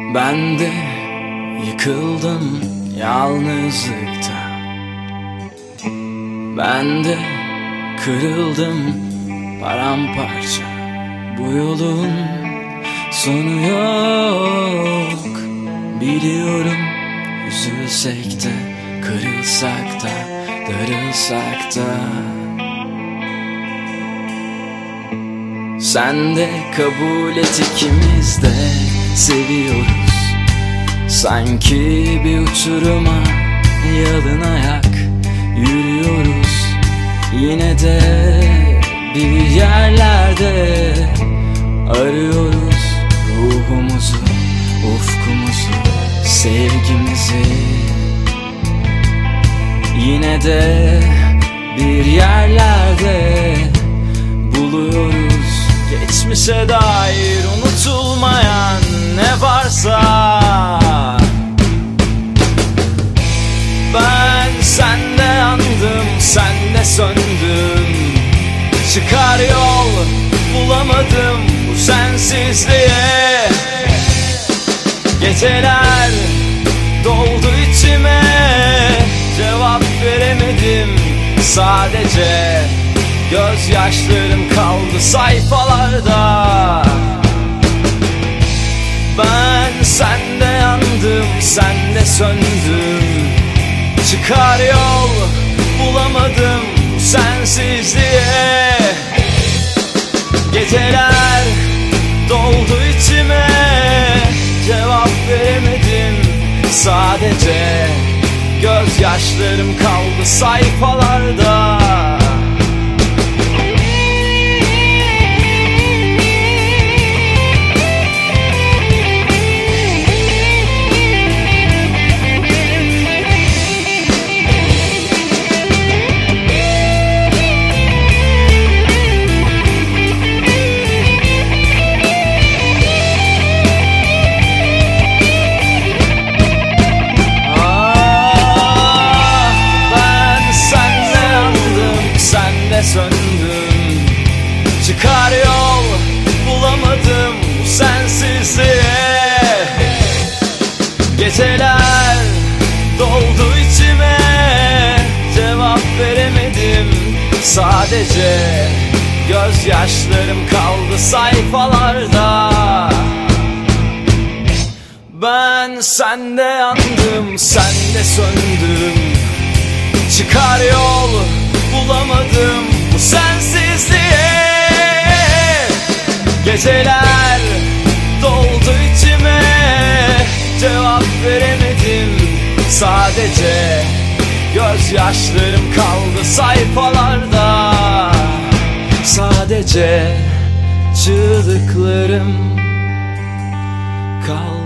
Ben de yıkıldım yalnızlıkta. Ben de kırıldım paramparça. Bu yolun sonu yok. Biliyorum, üzülsek de, kırılsak da, darılsak da. Sen de kabul et, ikimiz de seviyoruz. Sanki bir uçuruma yalın ayak yürüyoruz. Yine de bir yerlerde arıyoruz ruhumuzu, ufkumuzu, sevgimizi. Yine de bir yerlerde buluyoruz geçmişe dair unutulmayan ne varsa. Ben sende yandım, sende söndüm. Çıkar yol bulamadım bu sensizliğe. Geceler doldu içime, cevap veremedim. Sadece gözyaşlarım kaldı sayfalarda. Ben sende yandım, sende söndüm. Çıkar yol bulamadım bu sensizliğe. Geceler doldu içime, cevap veremedim. Sadece gözyaşlarım kaldı sayfalarda. Söndüm, çıkar yol bulamadım bu sensizliğe. Geceler doldu içime, cevap veremedim. Sadece gözyaşlarım kaldı sayfalarda. Ben sende yandım, sende söndüm. Çıkar yol bulamadım bu sensizliğe. Geceler doldu içime, cevap veremedim. Sadece gözyaşlarım kaldı sayfalarda. Sadece çığlıklarım kaldı.